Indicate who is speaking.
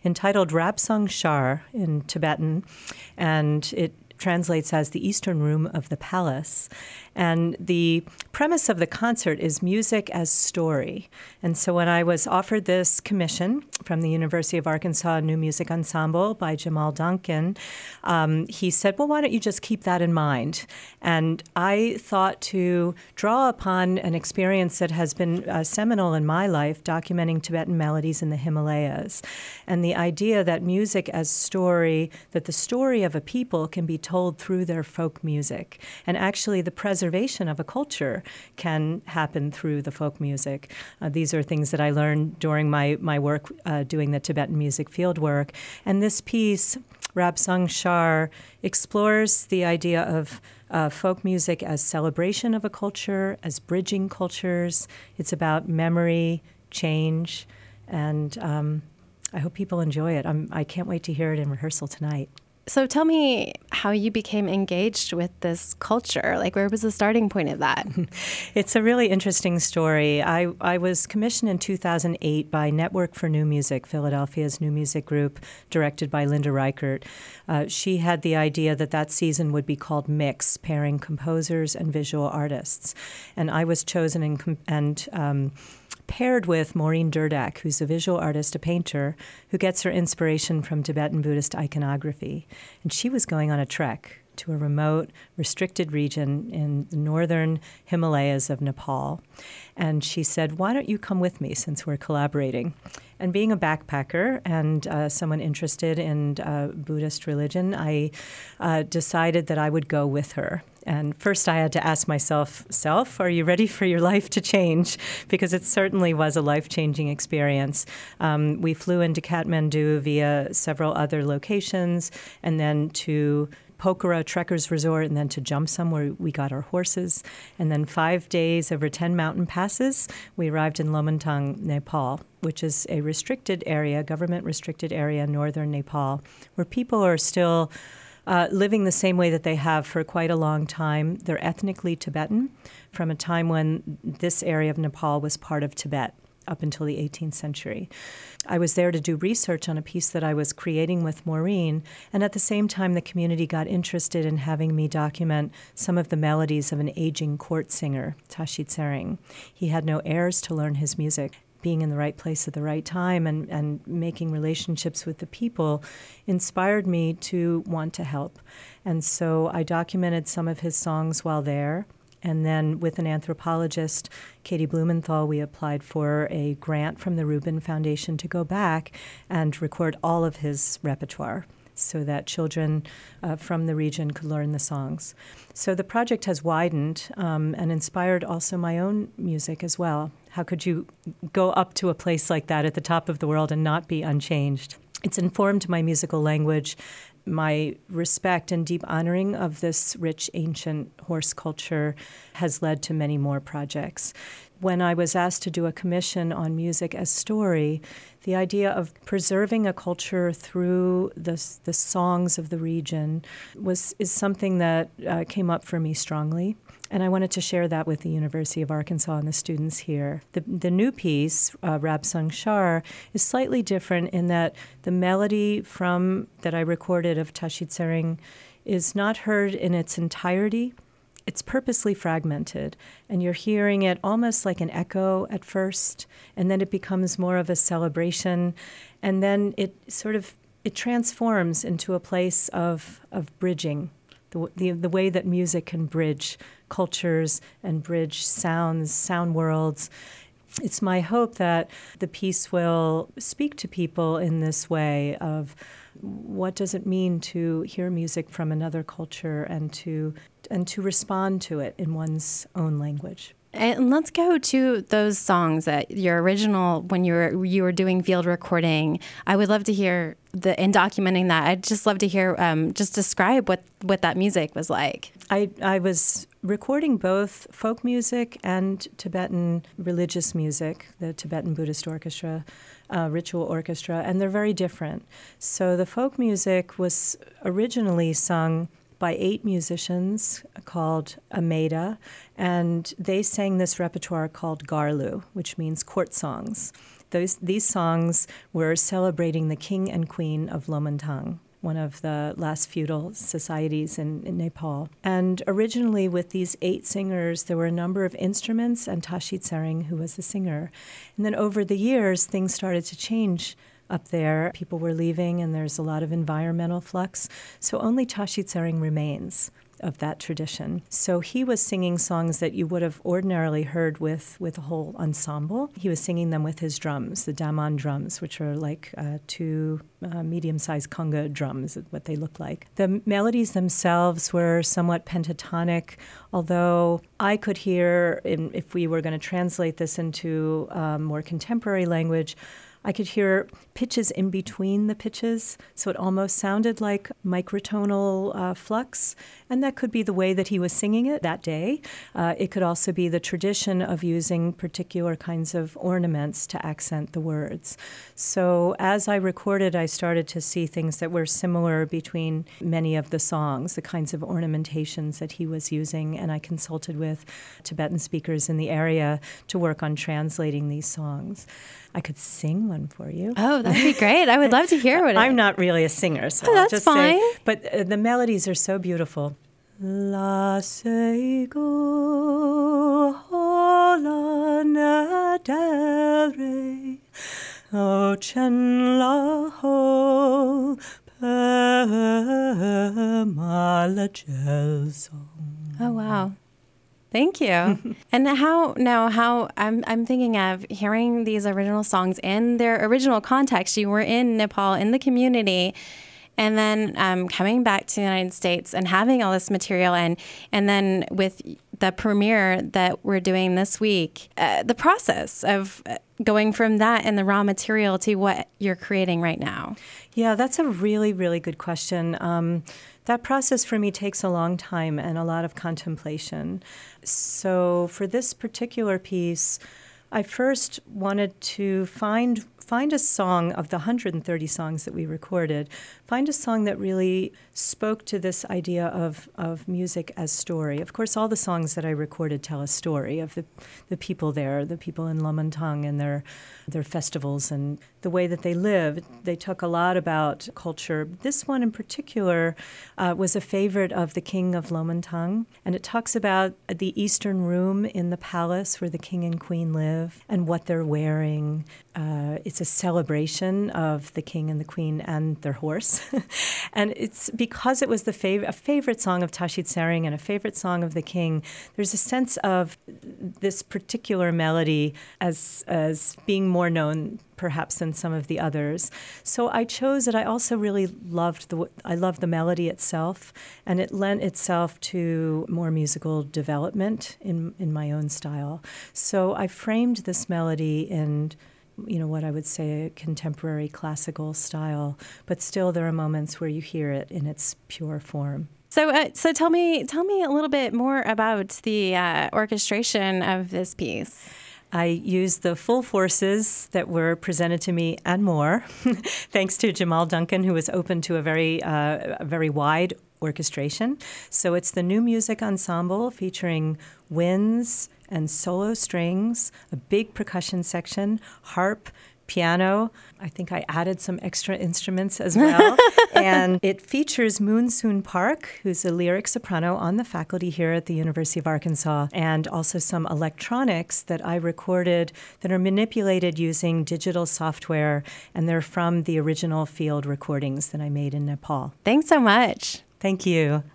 Speaker 1: entitled Rabsang Shar in Tibetan, and it translates as the Eastern Room of the Palace. And the premise of the concert is music as story. And so when I was offered this commission from the University of Arkansas New Music Ensemble by Jamal Duncan, he said, well, why don't you just keep that in mind? And I thought to draw upon an experience that has been seminal in my life, documenting Tibetan melodies in the Himalayas, and the idea that music as story, that the story of a people can be told through their folk music. And actually the preservation of a culture can happen through the folk music. These are things that I learned during my work doing the Tibetan music field work. And this piece, Rabsang Shar, explores the idea of folk music as celebration of a culture, as bridging cultures. It's about memory, change, and I hope people enjoy it. I can't wait to hear it in rehearsal tonight.
Speaker 2: So tell me how you became engaged with this culture. Like, where was the starting point of that?
Speaker 1: It's a really interesting story. I was commissioned in 2008 by Network for New Music, Philadelphia's new music group, directed by Linda Reichert. She had the idea that season would be called Mix, pairing composers and visual artists. And I was chosen and paired with Maureen Durdak, who's a visual artist, a painter, who gets her inspiration from Tibetan Buddhist iconography. And she was going on a trek to a remote, restricted region in the northern Himalayas of Nepal. And she said, why don't you come with me since we're collaborating? And being a backpacker and someone interested in Buddhist religion, I decided that I would go with her. And first I had to ask myself, are you ready for your life to change? Because it certainly was a life-changing experience. We flew into Kathmandu via several other locations, and then to Pokhara Trekkers Resort, and then to Jumsum, where we got our horses. And then 5 days over 10 mountain passes, we arrived in Lomantung, Nepal, which is a restricted area, government-restricted area in northern Nepal, where people are still living the same way that they have for quite a long time. They're ethnically Tibetan from a time when this area of Nepal was part of Tibet up until the 18th century. I was there to do research on a piece that I was creating with Maureen, and at the same time the community got interested in having me document some of the melodies of an aging court singer, Tashi Tsering. He had no heirs to learn his music. Being in the right place at the right time and making relationships with the people inspired me to want to help. And so I documented some of his songs while there. And then with an anthropologist, Katie Blumenthal, we applied for a grant from the Rubin Foundation to go back and record all of his repertoire so that children from the region could learn the songs. So the project has widened and inspired also my own music as well. How could you go up to a place like that at the top of the world and not be unchanged? It's informed my musical language, my respect and deep honoring of this rich ancient horse culture has led to many more projects. When I was asked to do a commission on music as story, the idea of preserving a culture through the songs of the region is something that came up for me strongly. And I wanted to share that with the University of Arkansas and the students here. The new piece, Rabsang Shar, is slightly different in that the melody that I recorded of Tashi Tsering is not heard in its entirety. It's purposely fragmented, and you're hearing it almost like an echo at first, and then it becomes more of a celebration, and then it transforms into a place of bridging, the way that music can bridge cultures and bridge sound worlds. It's my hope that the piece will speak to people in this way of what does it mean to hear music from another culture and to respond to it in one's own language.
Speaker 2: And let's go to those songs that your original, when you were doing field recording. I would love to hear in documenting that. I'd just love to hear, just describe what that music was like.
Speaker 1: I was recording both folk music and Tibetan religious music, the Tibetan Buddhist Orchestra, ritual orchestra, and they're very different. So the folk music was originally sung by 8 musicians called Ameda, and they sang this repertoire called Garlu, which means court songs. These songs were celebrating the king and queen of Lomantang, one of the last feudal societies in Nepal. And originally with these 8 singers, there were a number of instruments and Tashi Tsering, who was the singer. And then over the years, things started to change up there. People were leaving and there's a lot of environmental flux. So only Tashi Tsering remains of that tradition. So he was singing songs that you would have ordinarily heard with a whole ensemble. He was singing them with his drums, the daman drums, which are like 2 medium-sized conga drums, is what they look like. The melodies themselves were somewhat pentatonic, although I could hear, if we were going to translate this into more contemporary language, I could hear pitches in between the pitches, so it almost sounded like microtonal flux, and that could be the way that he was singing it that day. It could also be the tradition of using particular kinds of ornaments to accent the words. So as I recorded, I started to see things that were similar between many of the songs, the kinds of ornamentations that he was using, and I consulted with Tibetan speakers in the area to work on translating these songs. I could sing one for you.
Speaker 2: Oh, that'd be great. I would love to hear what
Speaker 1: I'm not really a singer, so
Speaker 2: that's
Speaker 1: I'll just
Speaker 2: fine.
Speaker 1: say. But the melodies are so beautiful. La sego hola na del rey, o chen la ho per ma gel song.
Speaker 2: Oh, wow. Thank you. And how I'm thinking of hearing these original songs in their original context. You were in Nepal, in the community, and then coming back to the United States and having all this material, and then with the premiere that we're doing this week, the process of going from that and the raw material to what you're creating right now.
Speaker 1: Yeah, that's a really, really good question. That process for me takes a long time and a lot of contemplation. So for this particular piece, I first wanted to find a song of the 130 songs that we recorded, find a song that really spoke to this idea of music as story. Of course, all the songs that I recorded tell a story of the people there, the people in Lomantang and their festivals and the way that they live. They talk a lot about culture. This one in particular was a favorite of the king of Lomantang, and it talks about the eastern room in the palace where the king and queen live and what they're wearing. It's a celebration of the king and the queen and their horse. And it's because it was a favorite song of Tashi Tsering and a favorite song of the king, there's a sense of this particular melody as being more known perhaps than some of the others. So I chose it. I also really loved the melody itself, and it lent itself to more musical development in my own style. So I framed this melody in what I would say a contemporary classical style, but still there are moments where you hear it in its pure form.
Speaker 2: So tell me a little bit more about the orchestration of this piece.
Speaker 1: I used the full forces that were presented to me and more, thanks to Jamal Duncan, who was open to a very wide orchestration. So it's the New Music Ensemble featuring winds and solo strings, a big percussion section, harp, piano. I think I added some extra instruments as well. And it features Moon Soon Park, who's a lyric soprano on the faculty here at the University of Arkansas, and also some electronics that I recorded that are manipulated using digital software, and they're from the original field recordings that I made in Nepal.
Speaker 2: Thanks so much.
Speaker 1: Thank you.